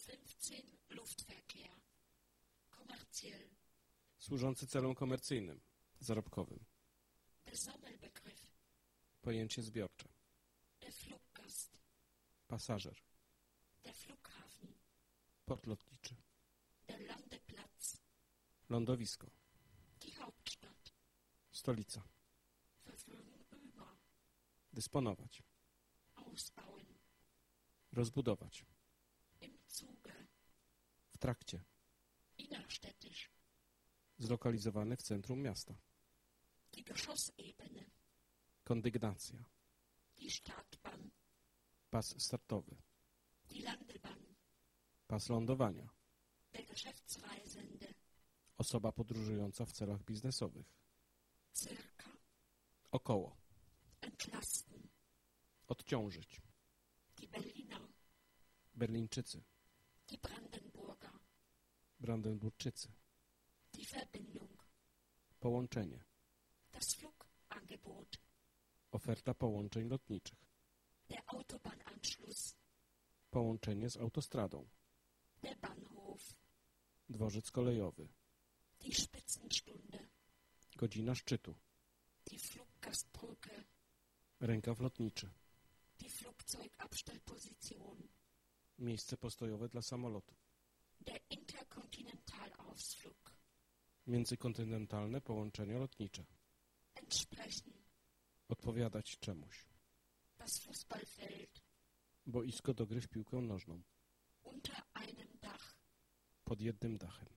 15. Luftverkehr. Kommerziell. Służący celom komercyjnym, zarobkowym. Der Sammelbegriff. Pojęcie zbiorcze. Der Fluggast. Pasażer. Der Flughafen. Port lotniczy. Der Landeplatz. Lądowisko. Die Hauptstadt. Stolica. Verfügen über. Dysponować. Ausbauen. Rozbudować. Im Zuge. W trakcie. Innerstädtisch. Zlokalizowany w centrum miasta. Die Geschossebene. Kondygnacja. Die Startbahn. Pas startowy. Die Landebahn. Pas lądowania. Der Geschäftsreisende. Osoba podróżująca w celach biznesowych. Circa. Około. Entlasten. Odciążyć. Die Berliner. Berlińczycy. Die Brandenburger. Brandenburczycy. Die Verbindung. Połączenie. Das Flugangebot. Oferta połączeń lotniczych. Der Autobahnanschluss. Połączenie z autostradą. Der Bahnhof. Dworzec kolejowy. Die Spitzenstunde. Godzina szczytu. Die Fluggastbrücke. Rękaw lotniczy. Die Flugzeugabstellposition. Miejsce postojowe dla samolotu. Der Interkontinentalausflug. Międzykontynentalne połączenie lotnicze. Entsprechen. Odpowiadać czemuś. Das Fußballfeld. Boisko do gry w piłkę nożną. Unter einem Dach. Pod jednym dachem.